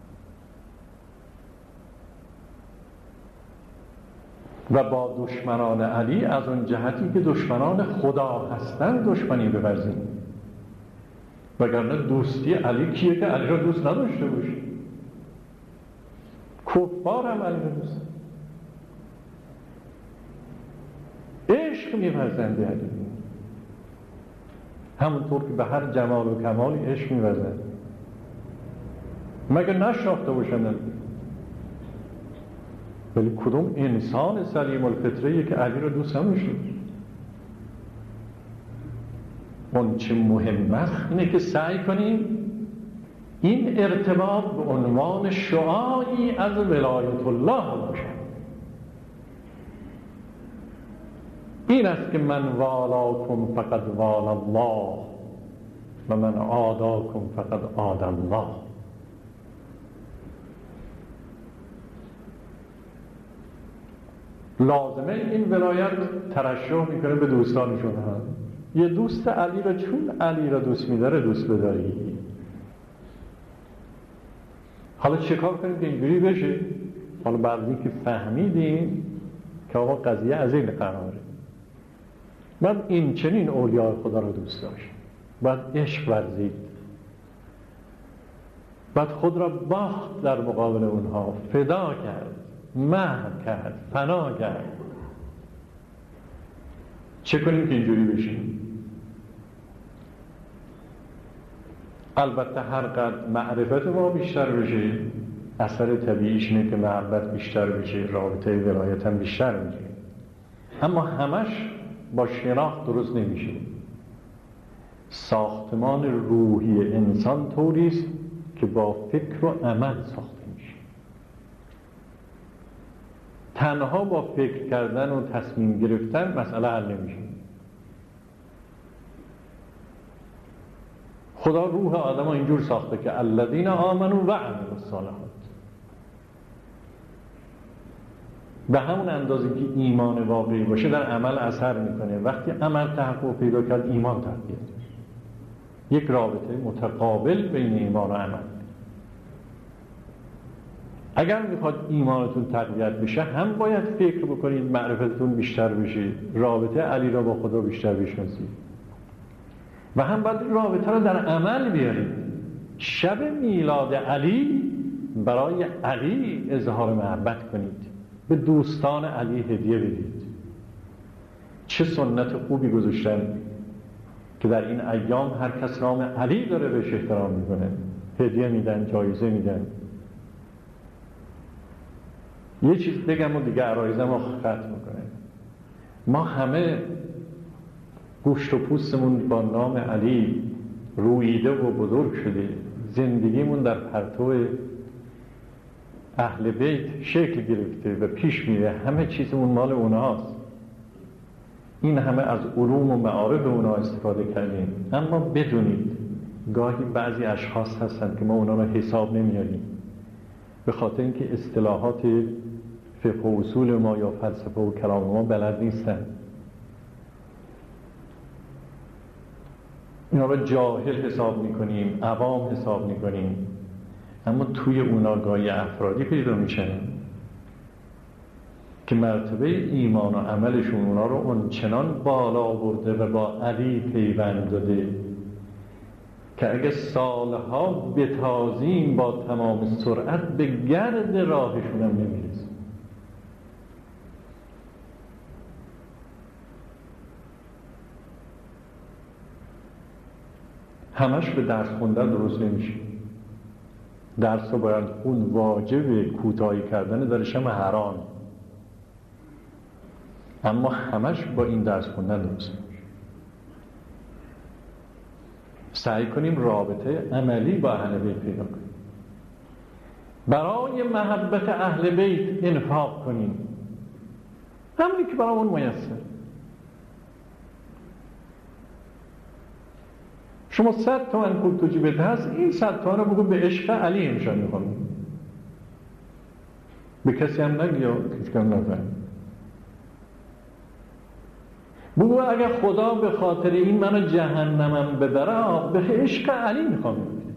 و با دشمنان علی از اون جهتی که دشمنان خدا هستند دشمنی بورزیم، وگرنه دوستی علی کیه که علی را دوست نداشته باشه؟ کفار هم علی را دوست، عشق می‌ورزند به علی، همونطور که به هر جمال و کمالی عشق می‌ورزند، مگه نشناخته باشند؟ ولی کدوم انسان سلیم الفطره که علی را دوست نداشته؟ اون چه مهم است اینه که سعی کنیم این ارتباط به عنوان شعاعی از ولایت الله باشه. این است که من والاکم فقد والا الله و من عاداکم فقد عاد الله. لازمه این ولایت ترشح میکنه به دوستانشون هم. یه دوست علی را چون علی را دوست میداره دوست بداری. حالا چیکار کنیم که اینجوری بشه؟ حالا بعدی که فهمیدیم که آقا قضیه از این قراره، من این چنین اولیاء خدا را دوست داشت، بعد عشق ورزید، بعد خود را باخت در مقابل اونها، فدا کرد، محو کرد، فنا کرد. چه کنیم که اینجوری بشیم؟ البته هر قدر معرفت ما بیشتر بشه اثر طبیعیش اینه که محبت بیشتر بشه، رابطه ولایت هم بیشتر میشه، اما همش با شناخت درست نمیشه. ساختمان روحی انسان طوریست که با فکر و عمل ساخته میشه. تنها با فکر کردن و تصمیم گرفتن مسئله حل نمیشه. خدا روح آدم ها اینجور ساخته که الذین آمنوا و عملوا الصالحات. به همون اندازه که ایمان واقعی باشه در عمل اثر میکنه. وقتی عمل تحقق پیدا کرد ایمان تقویت میشه. یک رابطه متقابل بین ایمان و عمل. اگر میخواد ایمانتون تقویت بشه هم باید فکر بکنید معرفتتون بیشتر بشه، رابطه علی را با خدا بیشتر بشناسید و هم باید رابطه را در عمل بیارید. شب میلاد علی برای علی اظهار محبت کنید، به دوستان علی هدیه بدید. چه سنت خوبی گذاشتن که در این ایام هر کس نام علی داره بهش احترام میکنه، هدیه میدن، جایزه میدن. یه چیز بگم و دیگه عرایزم رو ختم میکنه. ما همه گوشت و پوستمون با نام علی رویده و بزرگ شده، زندگیمون در پرتو اهل بیت شکل گرفته و پیش میره، همه چیزمون مال اونهاست. این همه از علوم و معارف اونها استفاده کردیم، اما بدونید گاهی بعضی اشخاص هستن که ما اونا رو حساب نمیاریم به خاطر اینکه اصطلاحات فقه و اصول ما یا فلسفه و کلام ما بلد نیستن. اینا رو جاهل حساب میکنیم، عوام حساب میکنیم، اما توی اونا گاهی افرادی پیدا میشن که مرتبه ایمان و عملشون اونا رو اونچنان بالا برده و با علی پیوند داده که اگه سالها بتازیم با تمام سرعت به گرد راهشون هم نمیرسیم. همش به درس خوندن درست نمیشه. درس رو باید خون، واجب کوتاهی کردن درش هم حرام، اما همش با این درس خوندن درست نمیشه. سعی کنیم رابطه عملی با اهل بیت پیدا کنیم، برای محبت اهل بیت انفاق کنیم، همونی که برامون میسر. شما 100 تومن پول تو جیبت هست، این 100 تومن رو بگو به عشق علی امشان میخوام، به کسی هم نگیا، کسی هم نفهم. بگو اگر خدا به خاطر این منو جهنمم ببره، به عشق علی میخوام.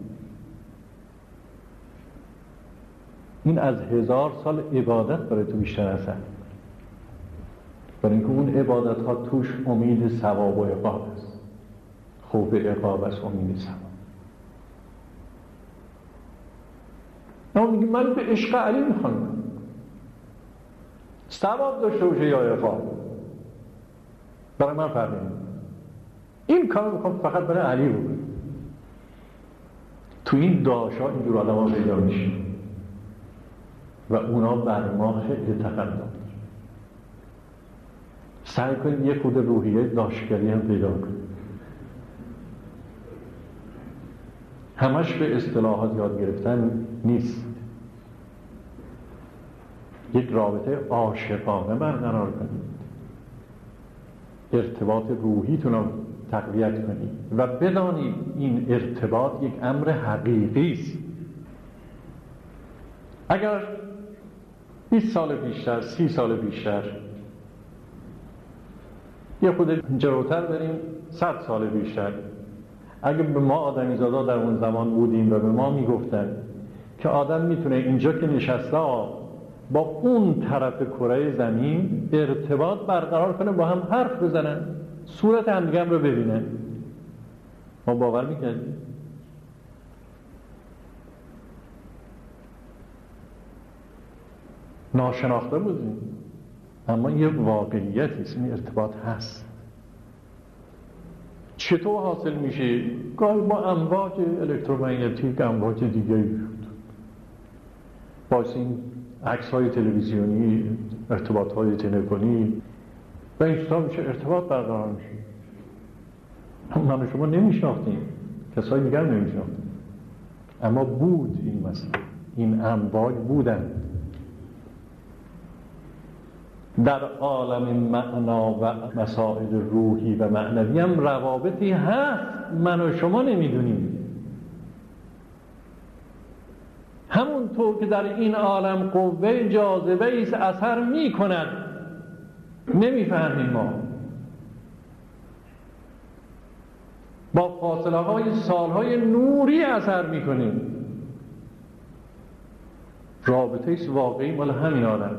این از 1000 سال عبادت برای تو بیشتر اثر، برای اینکه اون عبادت ها توش امید ثواب و عقاب است. خوف عقاب است، امید ثواب. اما میگه من به عشق علی میخوام، ثواب داشته باشه یا عقاب برای من فرق نمیکنه. این کار میخوام فقط برای علی بکنم. تو این داشا اینجور آدم ها پیدا میشه و اونا بر ما خیلی تقدم. سعی کنید یه خود روحیه داشتگری هم پیدا کنید. همش به اصطلاحات یاد گرفتن نیست. یک رابطه عاشقانه برقرار کنید، ارتباط روحیتون رو تقویت کنید و بدانید این ارتباط یک امر حقیقی است. اگر 20 سال بیشتر، 30 سال بیشتر، یه خود جلوتر بریم 100 سال بیشتر، اگر به ما آدمیزادا در اون زمان بودیم و به ما میگفتن که آدم میتونه اینجا که نشسته با اون طرف کره زمین ارتباط برقرار کنه، با هم حرف بزنن، صورت همدیگه رو ببینن، ما باور میکردیم؟ ناشناخته بودیم، اما یه واقعیتی است، این ارتباط هست. چطور حاصل میشه؟ گاهی با امواج الکترومغناطیک، امواج دیگه، با این عکس‌های تلویزیونی، ارتباط‌های تلفنی و اینجا میشه ارتباط برقرار میشه. من و شما نمیشناختیم، کسای دیگر نمیشناختیم، اما بود این مسئله، این امواج بودن. در عالم معنا و مسائل روحی و معنوی هم روابطی هست، من و شما نمیدونیم. همونطور که در این عالم قوه جاذبه ایست اثر می کند، نمیفهمیم ما، با فاصله های سالهای نوری اثر می کنیم. رابطه ایست واقعی مال همین عالم،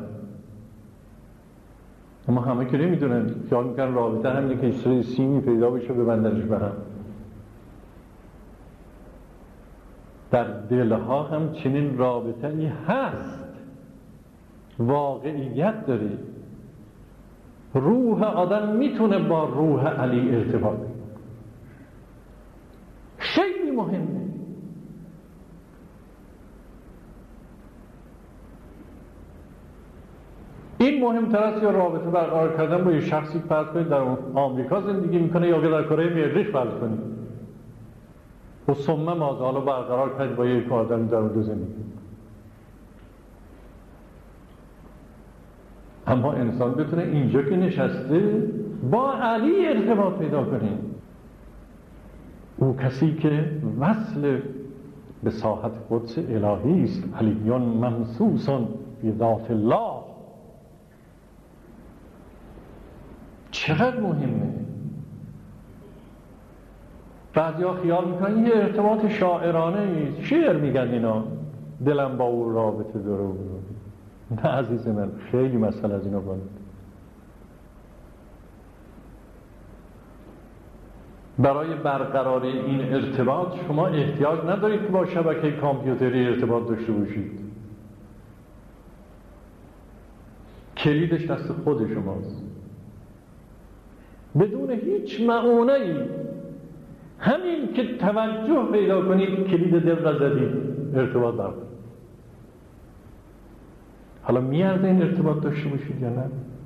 اما همه که نمیدونن، خیال میکنن رابطه همینه که سری سیمی پیدا بشه ببندنش به هم. در دلها هم چنین رابطه‌ای هست، واقعیت داره. روح آدم میتونه با روح علی ارتباط کنه. خیلی مهمه. این مهمتر است یا رابطه برقرار کردن با یه شخصی فرض کنید در آمریکا زندگی میکنه یا که در کره مریخ فرض کنید و ثم مازالو برقرار کرد با یک آدم در اون زندگی. اما انسان بتونه اینجا که نشسته با علی ارتباط پیدا کنه. او کسی که وصل به ساحت قدس الهی است، علیون ممسوسون بی ذات الله. چقدر مهمه. بعضیا خیال میکنن یه ارتباط شاعرانه، شعر میگن اینا، دلم با او رابطه داره. نه عزیز من، خیلی مسئله از اینا باید. برای برقراری این ارتباط شما احتیاج ندارید که با شبکه کامپیوتری ارتباط داشته باشید. کلیدش دست خود شماست. بدون هیچ معونه‌ای همین که توجه پیدا کنید کلید دل را زدید، ارتباط برقرار. حالا میارزه این ارتباط داشته باشید یا نه؟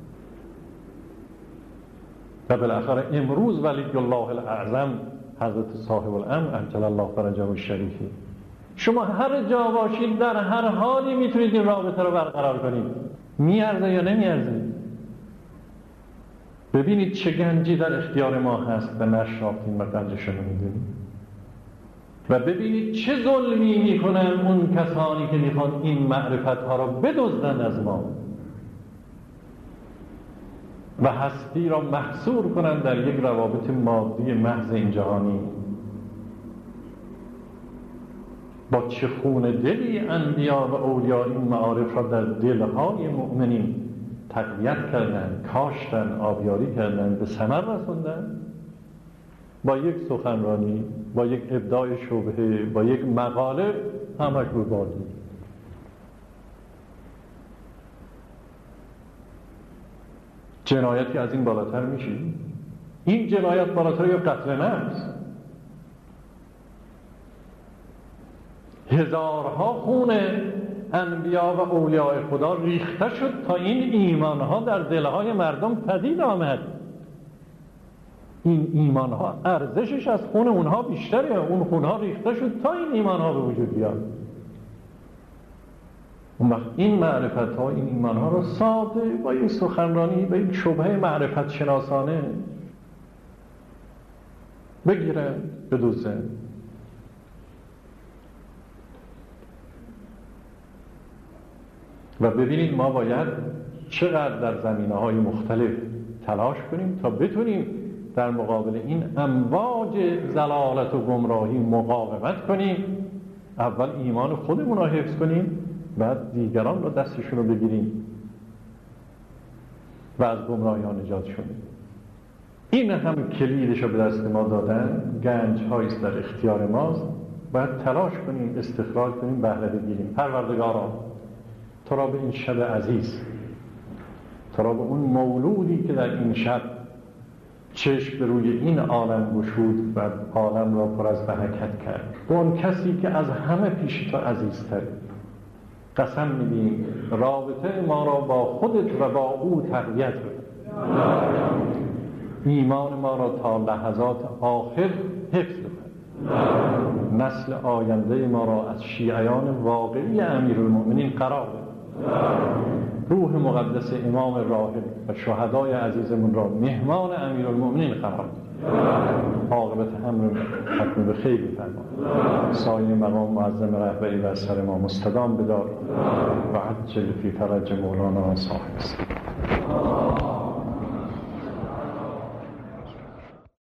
و بالاخره امروز ولی الله الاعظم حضرت صاحب الامر عجل الله فرجه الشریفی، شما هر جا باشید در هر حالی میتونید این رابطه رو برقرار کنید. میارزه یا نمیارزه؟ ببینید چه گنجی در اختیار ما هست و نشناختیم و قدرش رو نمیدونیم. و ببینید چه ظلمی میکنن اون کسانی که میخوان این معرفت ها رو بدزدن از ما و هستی را محصور کنن در یک روابط مادی محض این جهانی. با چه خون دلی انبیا و اولیاء این معارف را در دلهای مؤمنین تقویت کردن، کاشتن، آبیاری کردن، به ثمر رسوندن. با یک سخنرانی، با یک ابداع شبهه، با یک مقاله همش رو بالی. جنایتی از این بالاتر میشه؟ این جنایت بالاتر یا قتل نفس؟ هزارها خون انبیا و اولیاء خدا ریخته شد تا این ایمانها در دلهای مردم پدید آمد. این ایمانها ارزشش از خون اونها بیشتره. اون خونها ریخته شد تا این ایمانها به وجود بیاد. اون وقت این معرفت ها، این ایمان ها رو ساده با این سخنرانی با این شبهه معرفت شناسانه بگیرن، بدوزن. و ببینید ما باید چقدر در زمینه های مختلف تلاش کنیم تا بتونیم در مقابل این امواج ضلالت و گمراهی مقاومت کنیم. اول ایمان خودمون رو حفظ کنیم، بعد دیگران رو دستشون رو بگیریم و از گمراهی ها نجاتشون بدیم. این هم کلیدش رو به دست ما دادن، گنج هاییست در اختیار ماست. باید تلاش کنیم استخراج کنیم، بهره بگیریم. پروردگارا تو را به این شب عزیز، تو را به اون مولودی که در این شب چشم به روی این عالم گشود و عالم را پر از برکت کرد، به اون کسی که از همه پیش تو عزیزتر، قسم میدیم رابطه ما را با خودت و با او تقویت بده. ایمان ما را تا لحظات آخر حفظ بده. نسل آینده ما را از شیعیان واقعی امیرالمؤمنین قرار بده. روح مقدس امام راحل و شهدای عزیزمون را مهمان امیرالمؤمنین قرار بده. عاقبت امر ختم به خیر بفرما. سایه مقام معظم رهبری بر سر ما مستدام بدار و عجل فی فرج مولانا صاحب است.